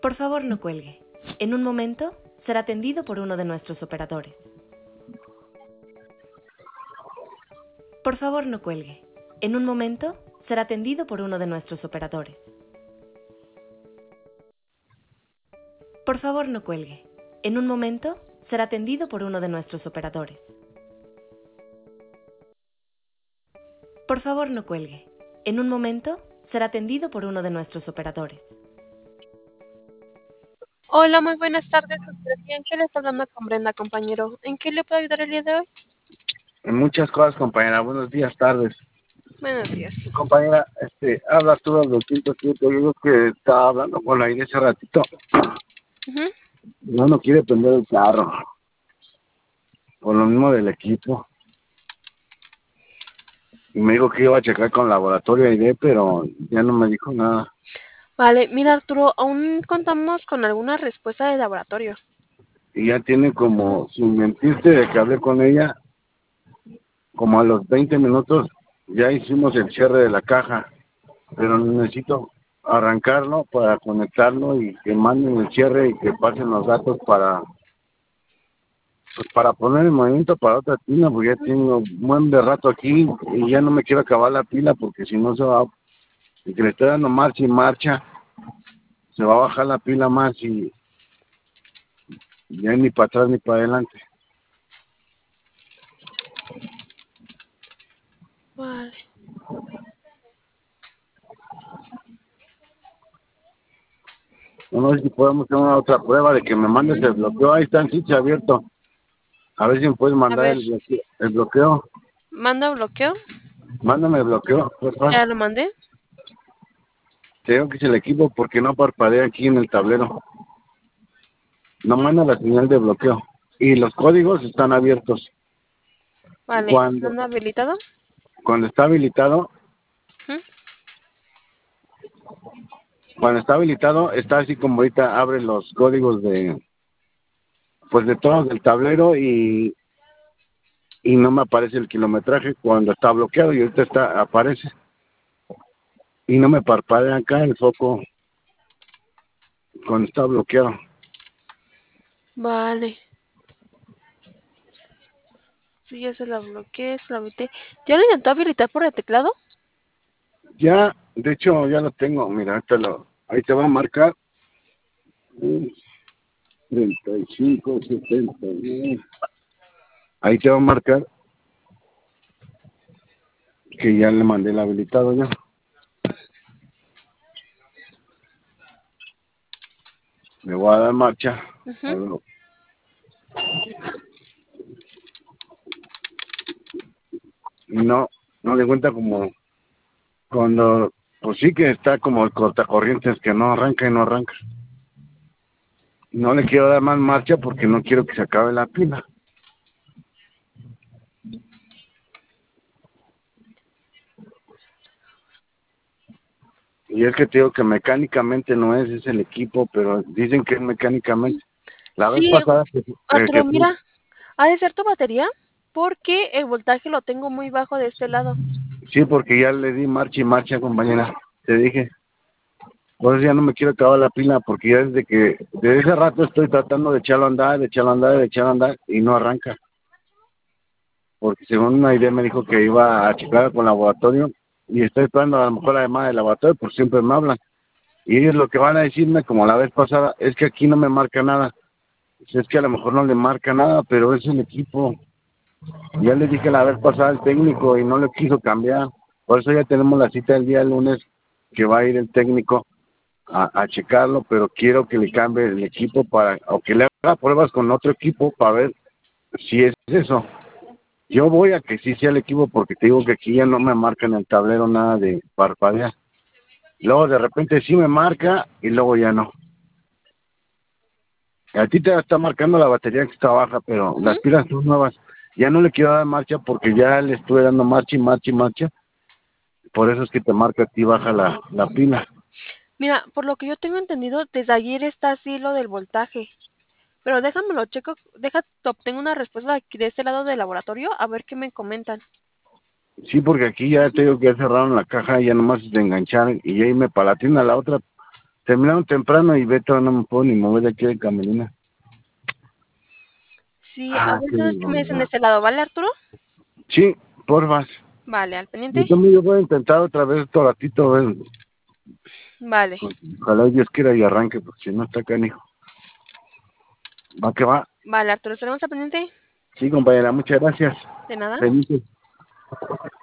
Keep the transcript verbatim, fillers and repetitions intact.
Por favor, no cuelgue. En un momento será atendido por uno de nuestros operadores. Por favor, no cuelgue. En un momento será atendido por uno de nuestros operadores. Por favor, no cuelgue. En un momento será atendido por uno de nuestros operadores. Por favor, no cuelgue. En un momento será atendido por uno de nuestros operadores. Hola, muy buenas tardes. ¿En qué le está hablando con Brenda, compañero? ¿En qué le puedo ayudar el día de hoy? En muchas cosas, compañera. Buenos días, tardes. Buenos días. Compañera, este, habla tú del doscientos siete. Yo digo que estaba hablando con la Aide hace ratito. Uh-huh. No, no quiere prender el carro. Por lo mismo del equipo. Y me dijo que iba a checar con laboratorio Aide, pero ya no me dijo nada. Vale, mira, Arturo, aún contamos con alguna respuesta de laboratorio. Y ya tiene como, sin mentirte, de que hablé con ella, como a los veinte minutos, ya hicimos el cierre de la caja. Pero necesito arrancarlo para conectarlo y que manden el cierre y que pasen los datos para pues para poner el movimiento para otra tina, porque ya tengo un buen de rato aquí y ya no me quiero acabar la pila porque si no se va, y que le estoy dando marcha y marcha, se va a bajar la pila más y ya ni para atrás ni para adelante. Vale. No sé si podemos hacer una otra prueba de que me mandes el bloqueo. Ahí está el sitio abierto. A ver si me puedes mandar el bloqueo, el bloqueo. ¿Manda bloqueo? Mándame el bloqueo, por favor. ¿Ya lo mandé? Tengo que es el equipo porque no parpadea aquí en el tablero. No manda la señal de bloqueo. Y los códigos están abiertos. Vale. Cuando, ¿Manda habilitado? cuando está habilitado, ¿Mm? cuando está habilitado, está así como ahorita abre los códigos de, pues de todos del tablero y, y no me aparece el kilometraje cuando está bloqueado y ahorita está, aparece. Y no me parpadea acá el foco cuando está bloqueado. Vale. Sí, ya se la bloqueé, se la habilité. ¿Ya lo intentó habilitar por el teclado? Ya, de hecho, ya lo tengo. Mira, ahí te, lo, ahí te va a marcar. treinta y cinco, setenta. Ahí te va a marcar que ya le mandé el habilitado ya. Le voy a dar marcha. Uh-huh. A ver. Y no, no le cuenta como cuando, pues sí que está como el cortacorrientes que no arranca y no arranca. No le quiero dar más marcha porque no quiero que se acabe la pila. Y es que te digo que mecánicamente no es, es el equipo, pero dicen que es mecánicamente. La vez Sí, pasada que, eh, Arturo, que fui, mira, ha de ser tu batería porque el voltaje lo tengo muy bajo de este lado. sí, porque ya le di marcha y marcha, compañera. Te dije. Por eso ya no me quiero acabar la pila, porque ya desde que, desde ese rato estoy tratando de echarlo a andar, de echarlo a andar, de echarlo a andar, y no arranca. Porque según una idea me dijo que iba a checar con laboratorio, y estoy esperando a lo mejor la llamada del laboratorio, porque siempre me hablan. Y ellos lo que van a decirme, como la vez pasada, es que aquí no me marca nada. Es que a lo mejor no le marca nada, pero es el equipo. Ya le dije la vez pasada al técnico y no le quiso cambiar. Por eso ya tenemos la cita el día lunes, que va a ir el técnico A, a checarlo, pero quiero que le cambie el equipo para, o que le haga pruebas con otro equipo para ver si es eso. Yo voy a que sí sea el equipo porque te digo que aquí ya no me marca en el tablero nada de parpadear. Luego de repente sí me marca y luego ya no. A ti te está marcando la batería que está baja, pero Uh-huh. las pilas son nuevas. Ya no le quiero dar marcha porque ya le estuve dando marcha y marcha y marcha. Por eso es que te marca a ti baja la, la pila. Mira, por lo que yo tengo entendido, desde ayer está así lo del voltaje. Pero déjame lo checo, déjate, obtengo una respuesta de aquí de este lado del laboratorio, a ver qué me comentan. Sí, porque aquí ya te digo que ya cerraron la caja y ya nomás se engancharon y ya irme para la tienda, la otra, terminaron temprano y Beto no me puedo ni mover de aquí de Camelina. Sí, Ah, a ver, qué entonces, ¿qué me dicen de onda. este lado? ¿Vale, Arturo? Sí, porfas. Vale, al Yo pendiente. también yo voy a intentar otra vez otro ratito, a ver. Vale, Pues, ojalá Dios quiera y arranque, porque si no está canijo. Va que va. vale, Arturo, ¿estaremos al pendiente? Sí, compañera, muchas gracias. De nada. Benito.